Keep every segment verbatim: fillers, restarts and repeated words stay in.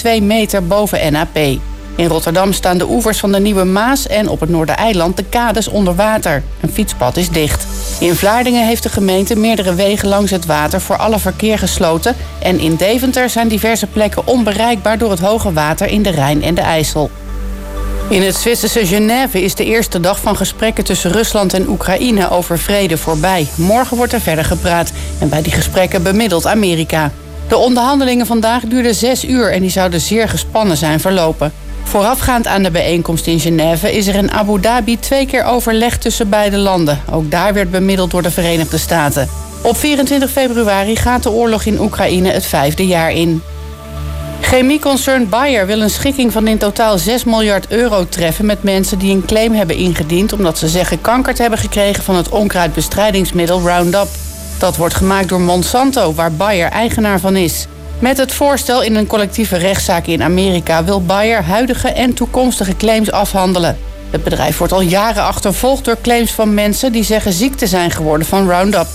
twee meter boven N A P. In Rotterdam staan de oevers van de Nieuwe Maas en op het Noordereiland de kades onder water. Een fietspad is dicht. In Vlaardingen heeft de gemeente meerdere wegen langs het water voor alle verkeer gesloten. En in Deventer zijn diverse plekken onbereikbaar door het hoge water in de Rijn en de IJssel. In het Zwitserse Genève is de eerste dag van gesprekken tussen Rusland en Oekraïne over vrede voorbij. Morgen wordt er verder gepraat en bij die gesprekken bemiddelt Amerika. De onderhandelingen vandaag duurden zes uur en die zouden zeer gespannen zijn verlopen. Voorafgaand aan de bijeenkomst in Genève is er in Abu Dhabi twee keer overleg tussen beide landen. Ook daar werd bemiddeld door de Verenigde Staten. Op vierentwintig februari gaat de oorlog in Oekraïne het vijfde jaar in. Chemieconcern Bayer wil een schikking van in totaal zes miljard euro treffen met mensen die een claim hebben ingediend omdat ze zeggen kanker te hebben gekregen van het onkruidbestrijdingsmiddel Roundup. Dat wordt gemaakt door Monsanto, waar Bayer eigenaar van is. Met het voorstel in een collectieve rechtszaak in Amerika wil Bayer huidige en toekomstige claims afhandelen. Het bedrijf wordt al jaren achtervolgd door claims van mensen die zeggen ziek te zijn geworden van Roundup.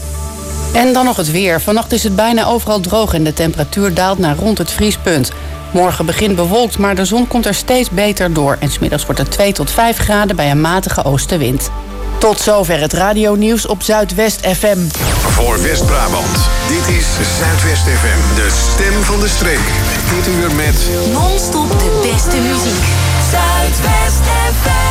En dan nog het weer. Vannacht is het bijna overal droog en de temperatuur daalt naar rond het vriespunt. Morgen begint bewolkt, maar de zon komt er steeds beter door. En 's middags wordt het twee tot vijf graden bij een matige oostenwind. Tot zover het radionieuws op Zuidwest F M. Voor West-Brabant, dit is Zuidwest F M, de stem van de streek. Dit uur met non-stop de beste muziek. Zuidwest F M.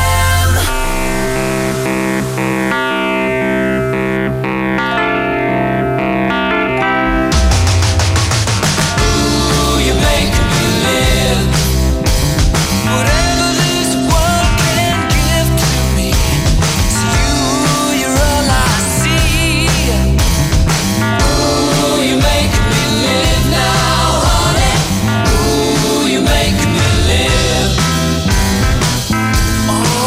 Oh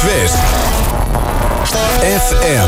Zuidwest F M.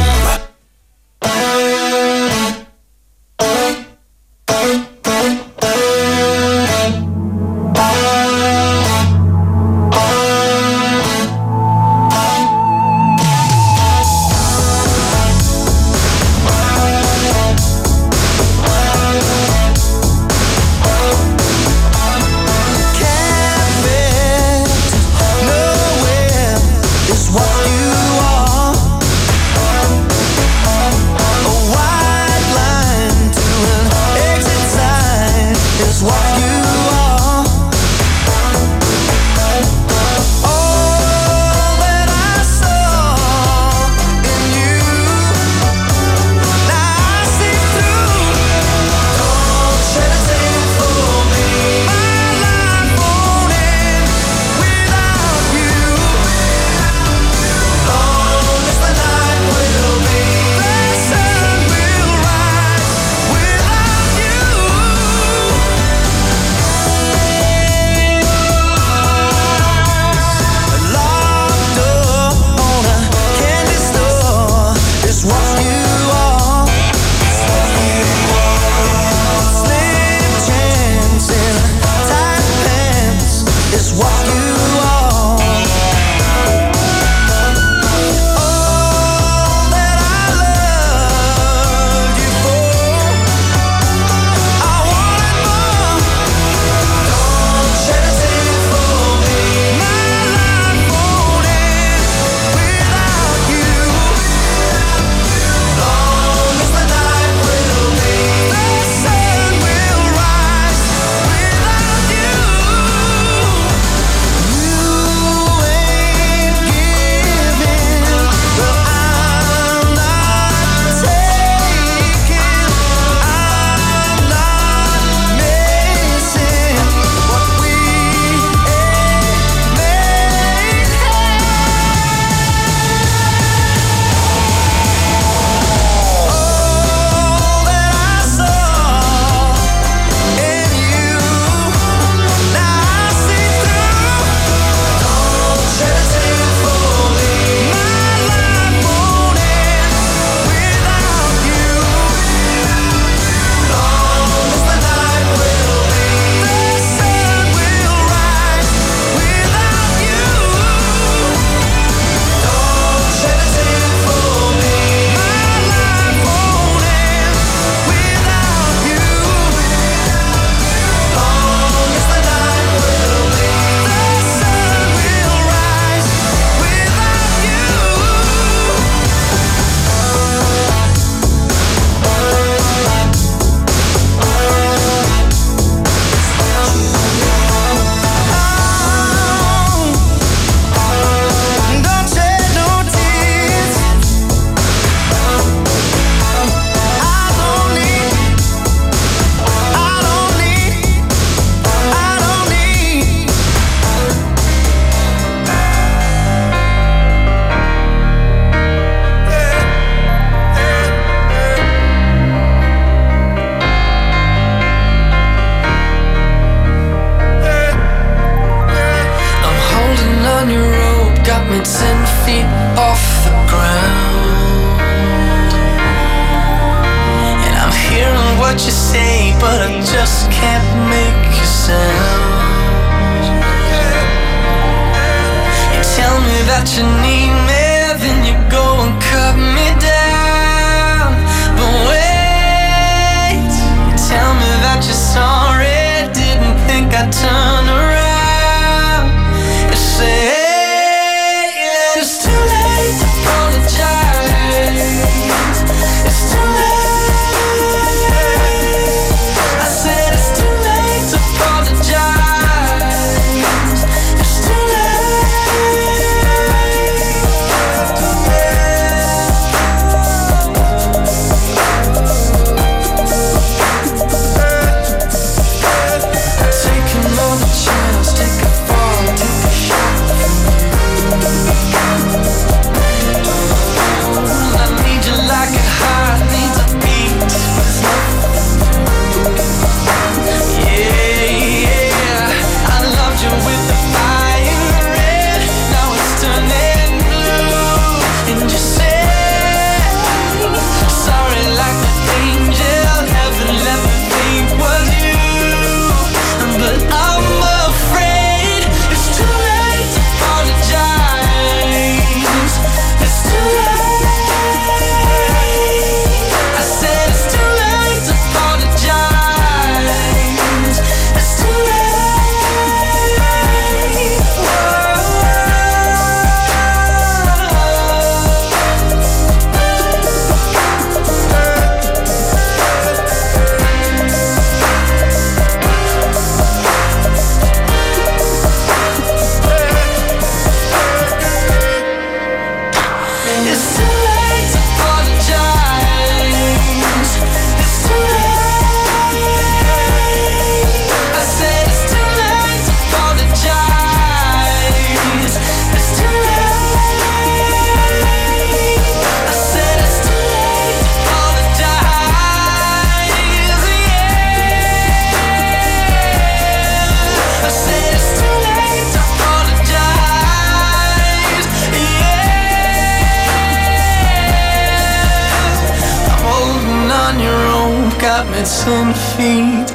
got me ten feet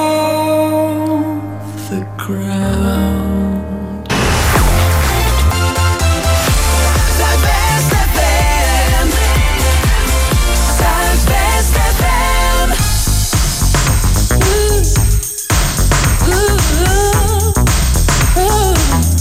off the ground. Zuidwest F M. Zuidwest F M. Ooh. Ooh. Ooh.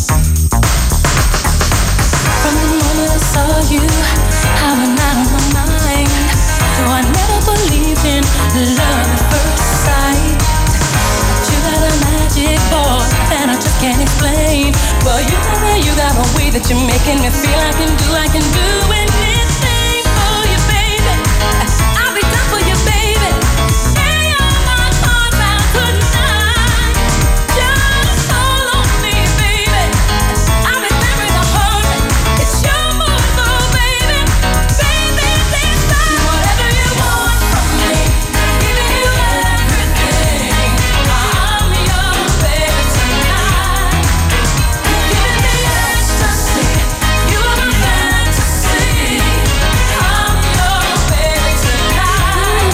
From the moment I saw you, I went out of my mind. Though I never believed in love at first sight. But you got a magic boy that I just can't explain. Well, you got, you got a way that you're making me feel I can do, I can do anything for you, baby. I'll be done for you, baby. Lay all my heart out tonight. Just hold on me, baby. I'll be there in a hurry. It's your move, oh, baby. Baby, this time, whatever you want from me, giving you everything. I'm your baby tonight. You're giving me ecstasy. You are my fantasy. I'm your baby tonight.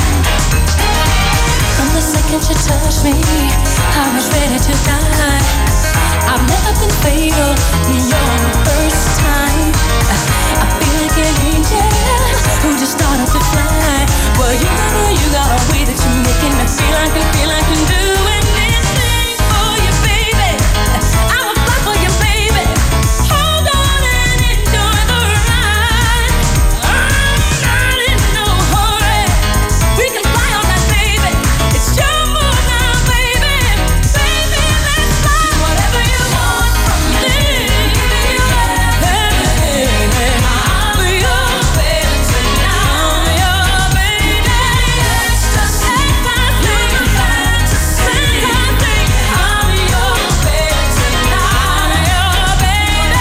From the second you touched me, I was ready to die. I've never been fatal, you're the first time. I feel like an angel who just started to fly. Well, you got a, you got a way that you're making me feel I can, feel I can do anything for you, baby. I will fly for you, baby. Hold on and enjoy the ride. I'm not in no hurry. We can fly all night, baby. It's your move now, baby. Baby, let's fly. Whatever you want from me, giving you everything. I'm your baby tonight. I'm your baby. Ecstasy, you're my fantasy. I'm your baby tonight. I'm your baby.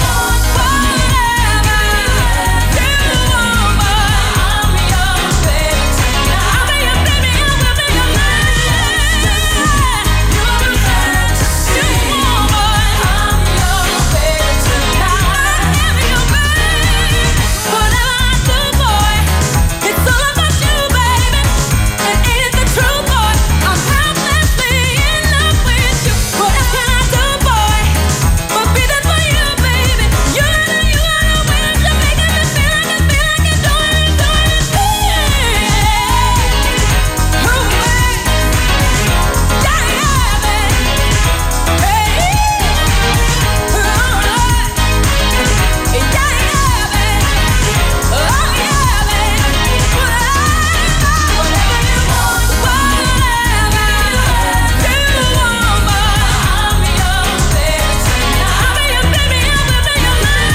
Whatever you want, but I'm your baby tonight. I'll be your baby, I will be your man. You're my fantasy, but I'm your baby tonight. I'm your baby. Whatever I do, boy, it's all about you, baby. And ain't it the truth, boy? I'm helplessly in love with you. What else can I do, boy, but be there for you, baby? You gotta, you gotta win. You're making me feel like I feel like I do it, do it, Ooh, baby. Yeah, yeah, baby. Hey. Oh, Lord. Yeah, yeah, baby. Oh, yeah, baby. Whatever you want, whatever you want, but I'm your baby tonight. I'll be your baby, I will be your man.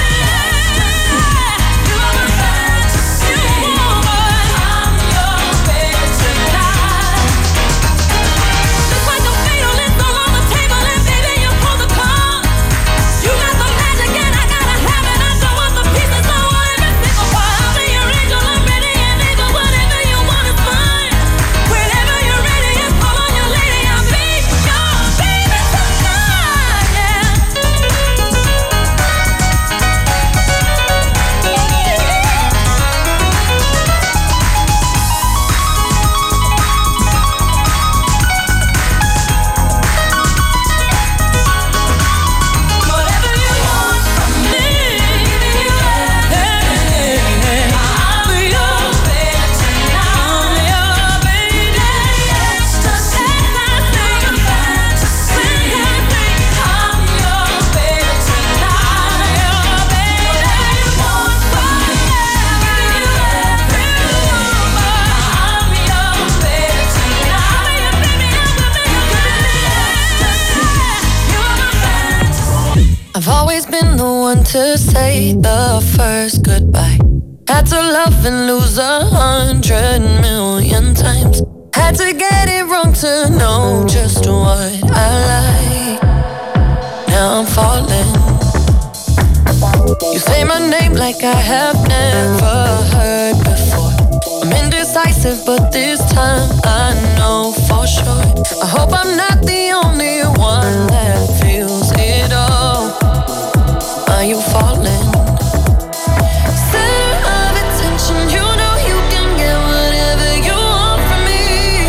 You are my fantasy, but I'm your baby tonight. Just like a fatal is all on the table, and baby, you pull the cards. You got the magic and I gotta have it. I don't want the pieces, I want every single part. I'll be your angel, I'm ready and able. Whatever you want is mine. Whenever you're ready, just call on your lady. I'll be your baby tonight, yeah. Whatever you want from me, giving you everything. I'll be your baby tonight. I'm your baby. Ecstasy, you're my fantasy. I'm your baby tonight. I'm your baby. Whatever you want from me, giving you everything. I'm your baby tonight. I'll be your baby, I will be your man. You're my fantasy. I've always been the one to say the first goodbye. Had to love and lose a hundred million times. Had to get it wrong to know just what I like. Now I'm falling. You say my name like I have never heard before. I'm indecisive, but this time I know for sure. I hope I'm not the only one that feels it all. Are you falling? Center of attention, you know you can get whatever you want from me.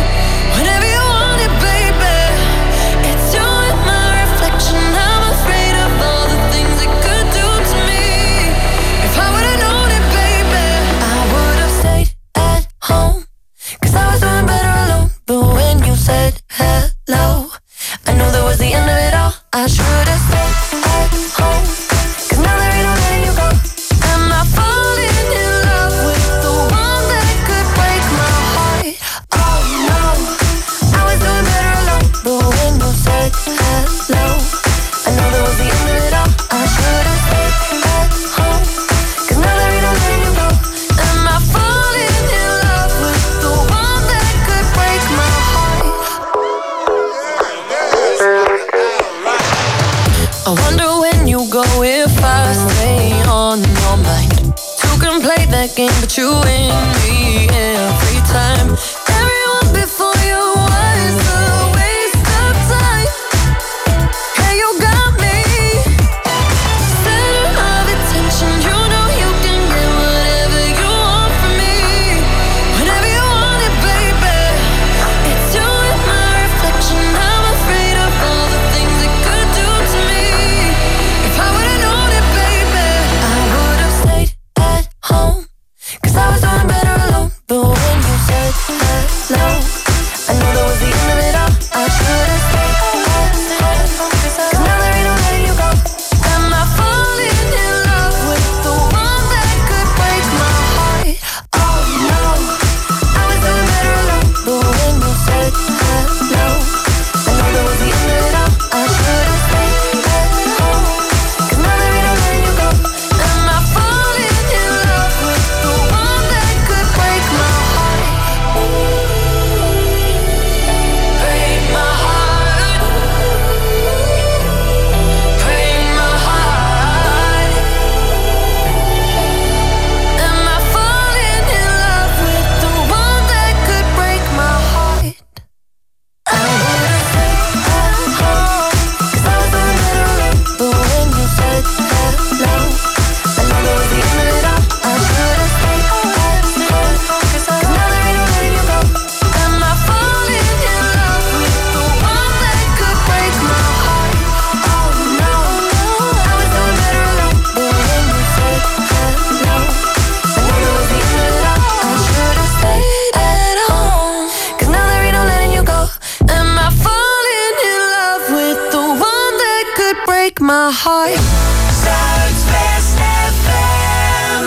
I wonder when you go if I stay on your mind. Two can play that game, but you win me every time. Everyone before you was a waste of time. Hey, you got me center of attention. You know you can get whatever you want from me, whenever you want it, baby. It's you and my reflection. I'm afraid of all the things it could do to me. If I would've known it, baby, I would've stayed at home, 'cause I was doing better alone. But when you said hello, I knew that was the end of it all. I should've stayed at home, 'cause now there ain't no letting you go. Am I falling in love with the one that could break my heart? Oh no, I was doing better alone. But when you said hello, I knew that was the end of it all. I should've stayed at home, 'cause now there ain't no letting you go. Am I falling in love with the one that could break my heart? Break my heart. Break my heart. Am I falling in love with the one that could break my heart? I would've stayed at home, 'cause I was doing better alone. But when you said hello, I knew that was the end of it all. I should've stayed at home, 'cause now there ain't no letting you go. Am I falling in love with the one that could break my heart? Oh no, I was doing better alone. But when you said hello, I knew that was the end of it all. I should've stayed at home, 'cause now there ain't no letting you go. Am I falling in love with the one that could break my heart? Zuidwest F M.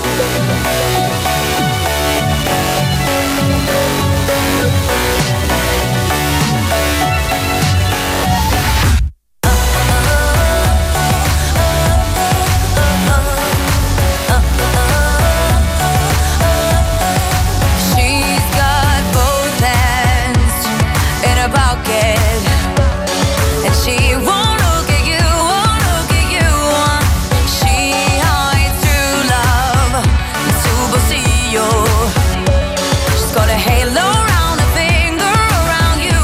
She's got both hands in her pocket, and she won't look at you, won't look at you. She hides true love in Supercillo. She's got a halo around her finger, around you.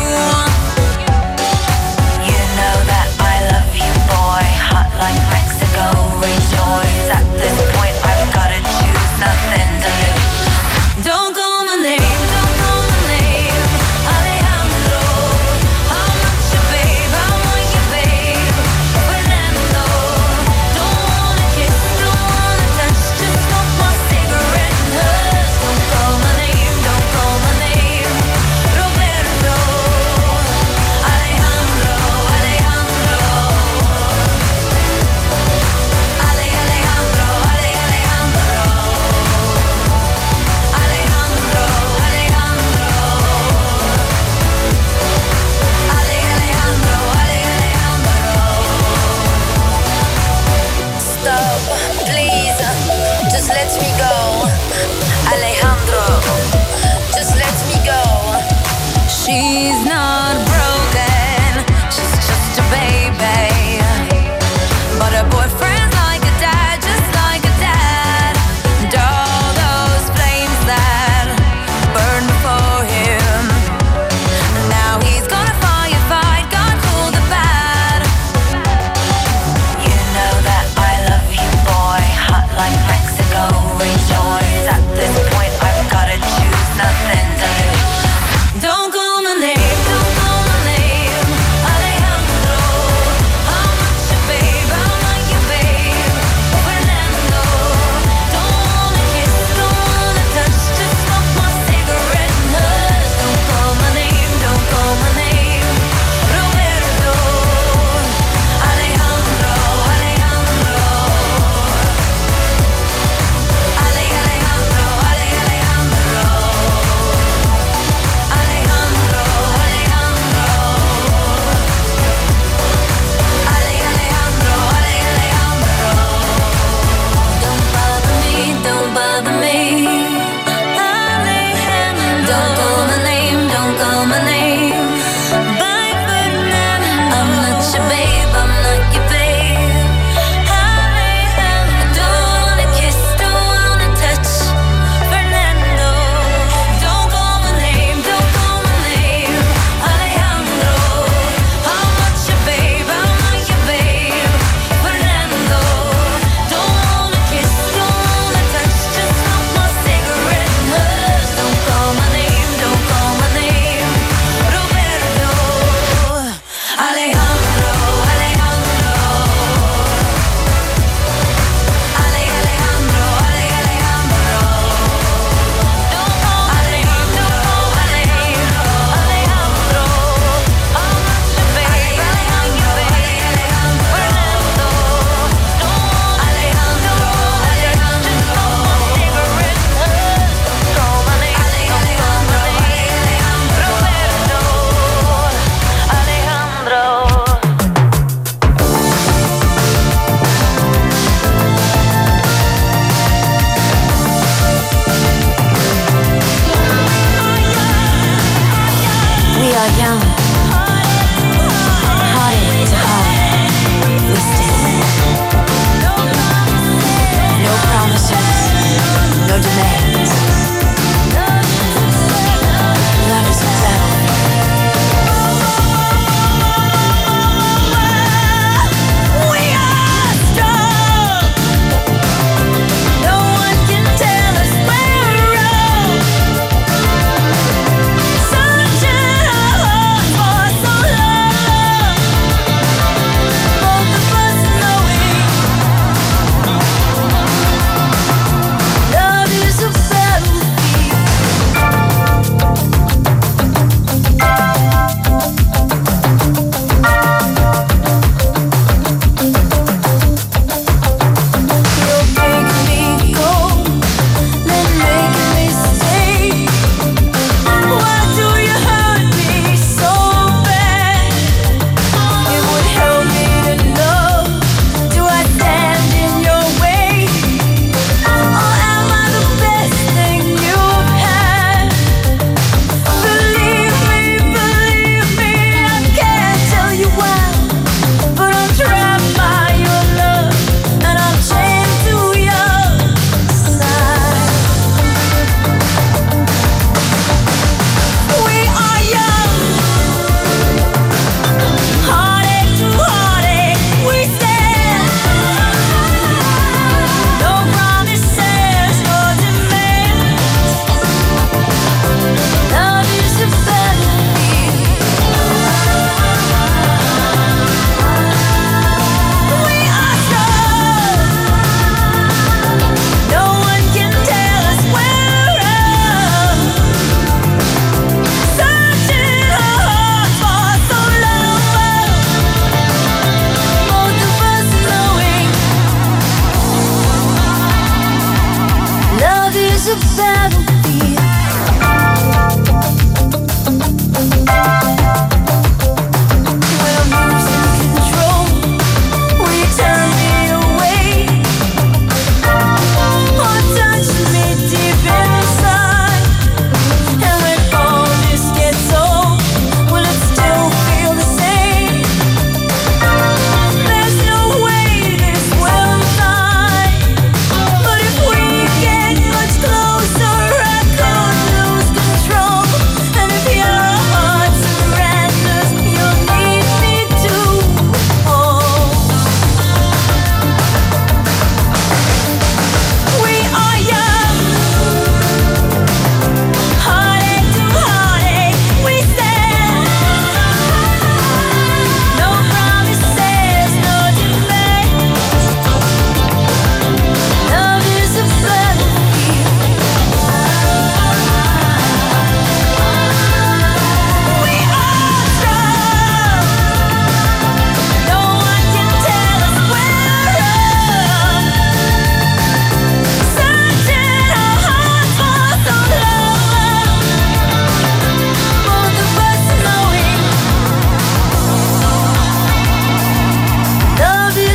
You know that I love you, boy. Hot like Mexico, rejoice. At this point, I've gotta choose, nothing to lose. Don't call my name, don't call my name, Alejandro. I'm not your babe, I'm not your babe, Fernando. Don't wanna kiss, don't wanna touch, just smoke my cigarette and hush. Don't call my name, don't call my name, Roberto. Alejandro, Alejandro. Ale, Alejandro, Ale, Alejandro. Alejandro, Alejandro. Ale, Alejandro, Ale, Alejandro. Stop, please, just let me go. Alejandro, just let me go. She's not broken, she's just a baby. But her boyfriend's like a dad, just like a dad. And all those flames that burned before him, now he's gonna firefight, God cool the bad. You know that I love you, boy. Hot like Mexico, rejoice. At this point, I've gotta choose, nothing to lose. Don't call my name, don't call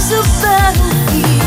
a battlefield.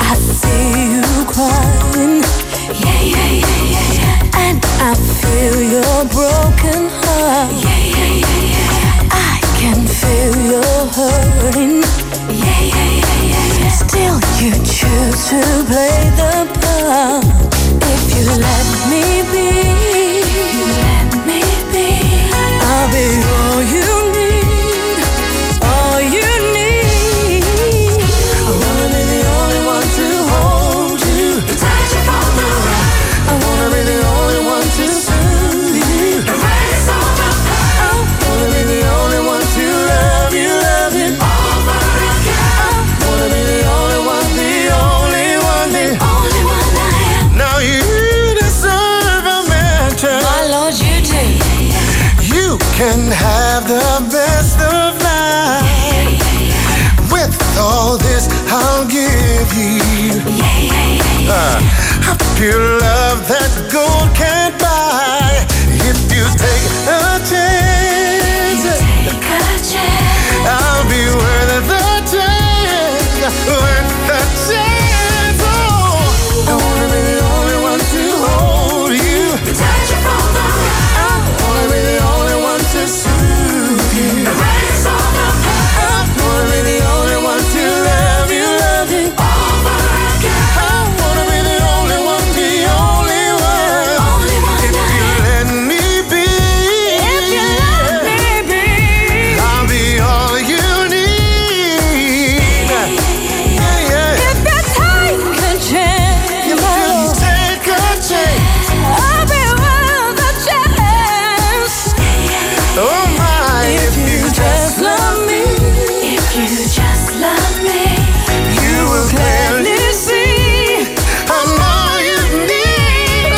I see you crying. Yeah, yeah, yeah, yeah, yeah. And I feel your broken heart. Yeah, yeah, yeah, yeah, yeah. I can feel your hurting. Yeah, yeah, yeah, yeah, yeah. Still you choose to play the part. If you let me be, you let me be, I'll be all you need, all you need. I wanna be the only one to hold you, touch you from the right. I wanna be the only one to soothe you, erase all the pain. I wanna be the only one to love you, love you over again. I wanna be the only one, the only one, the only one I am. Now you deserve a mansion. My Lord, you do. You can have the best of life. With all this I'll give you uh, a pure love that gold can't buy. If you take a chance, Take a chance. I'll be worth the chance, worth the chance. Oh, I wanna be the only one to hold you, Touch you from the right. I wanna be the only one to soothe you, Erase all the pain. I wanna be the only one to love you, love you Over again. I wanna be the only one, the only one. Only one If I you am. let me be, If you let me be. I'll be all you need. Yeah, yeah. If you take a chance, You can take a chance. I'll be worth a chance. Oh my, if you just love me, If you just love me, you will clearly see I'm all you need.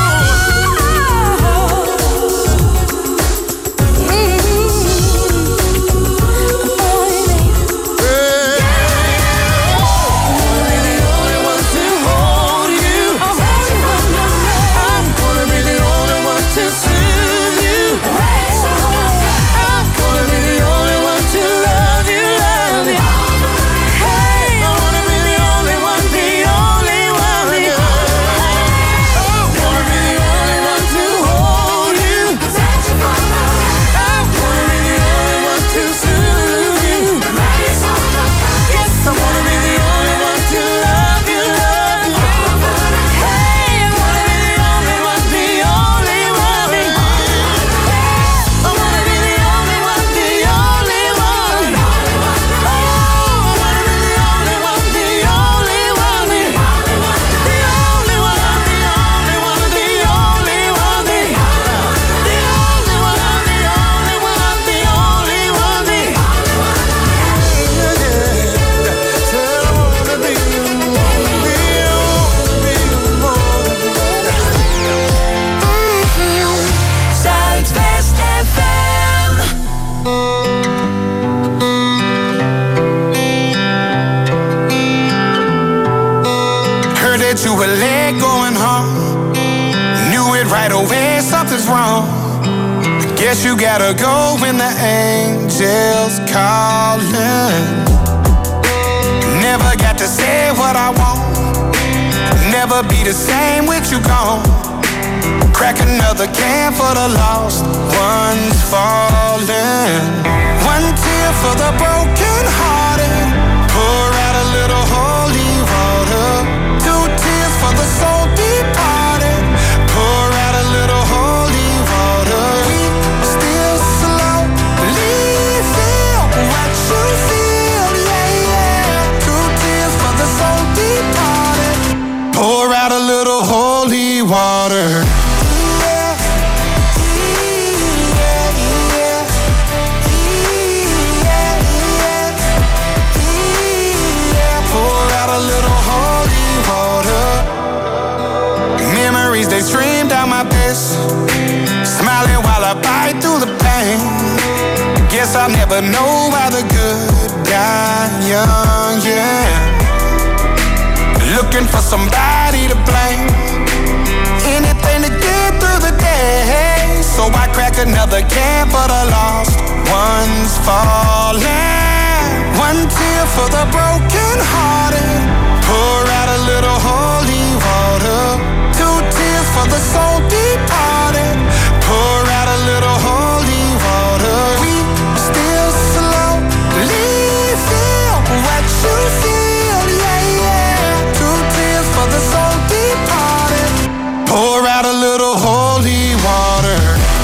Zuidwest F M. Heard that you were late going home. Knew it right away, something's wrong. Guess you gotta go when the angels calling. Never got to say what I want. Never be the same with you gone. Crack another can for the lost ones falling. One tear for the broken hearted. Pour out a little holy water. Two tears for the soul departed. Pour out a little holy water. We still slowly feel what you feel, yeah, yeah. Two tears for the soul departed. Pour out a little holy water. They stream down my face, smiling while I bite through the pain. Guess I'll never know why the good die young, yeah. Looking for somebody to blame, anything to get through the day. So I crack another can for the lost ones falling. One tear for the broken hearted. Pour out a for the soul departed. Pour out a little holy water. We still slowly feel what you feel, yeah, yeah. Two tears for the soul departed. Pour out a little holy water.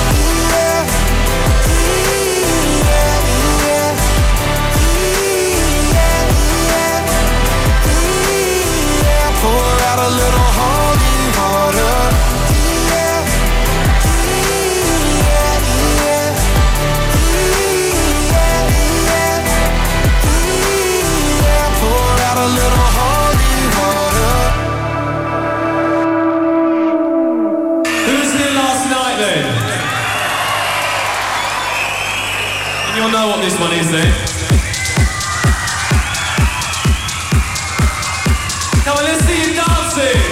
A little holy water. Yeah. Yeah, yeah. Yeah, yeah. Yeah. Pour out a little holy water. Who was here last night then? And you'll know what this one is then. Come on, let's see you dancing!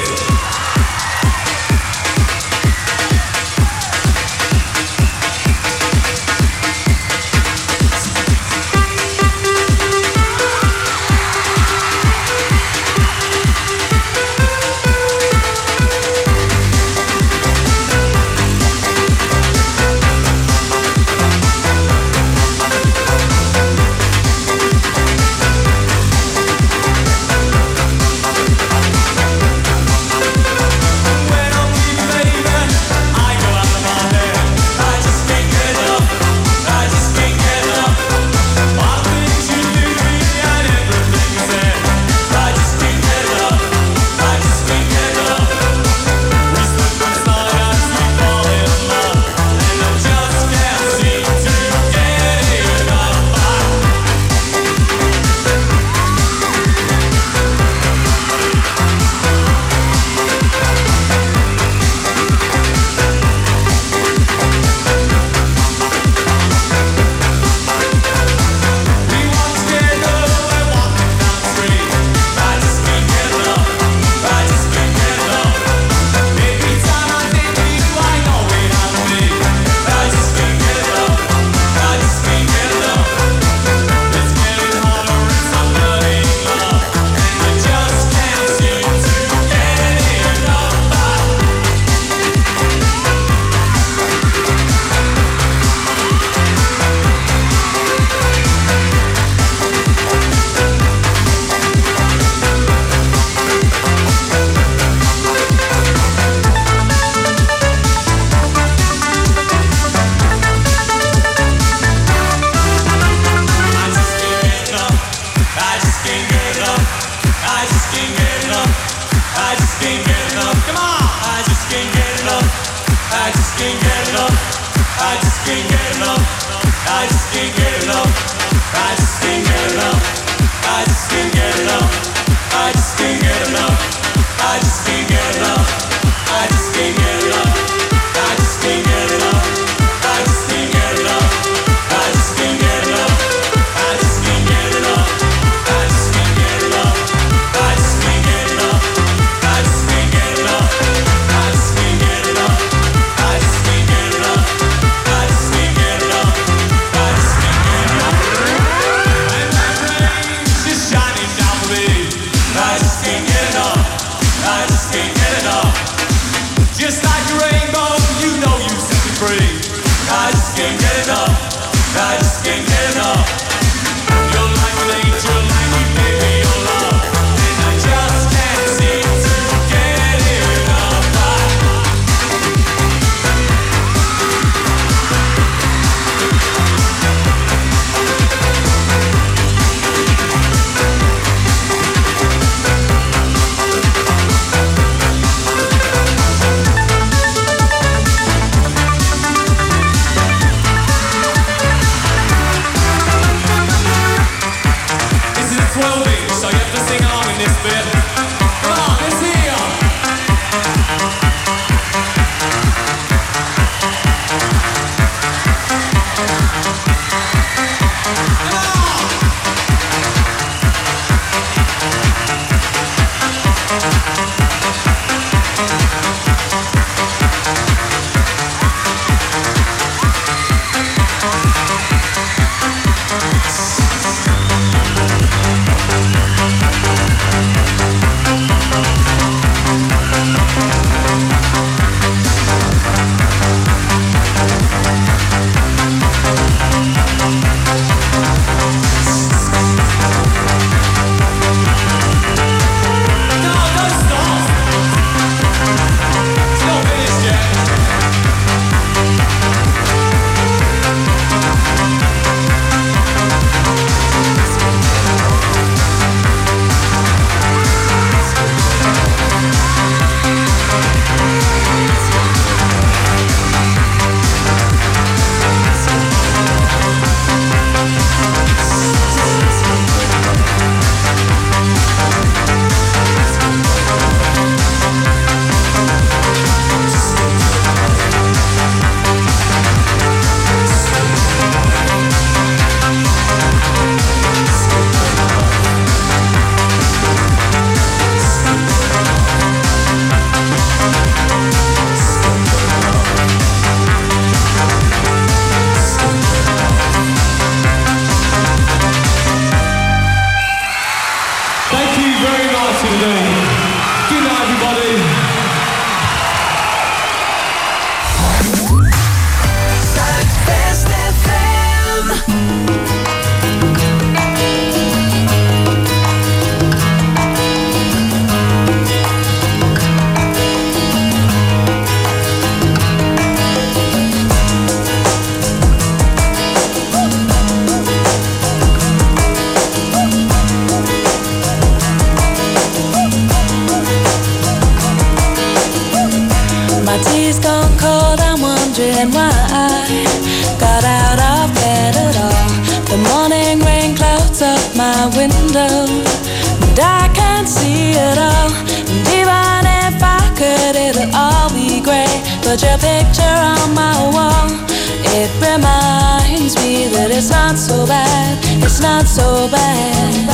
Put your picture on my wall. It reminds me that it's not so bad. It's not so bad.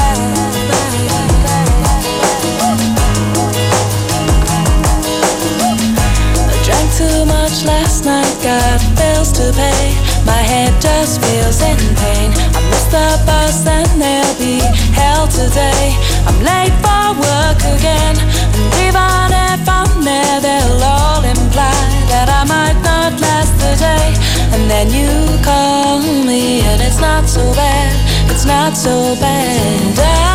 I drank too much last night, got bills to pay. My head just feels in pain. I missed the bus and there'll be hell today. I'm late for work again, and even if I'm there, they'll all imply that I might not last the day. And then you call me and it's not so bad. It's not so bad. I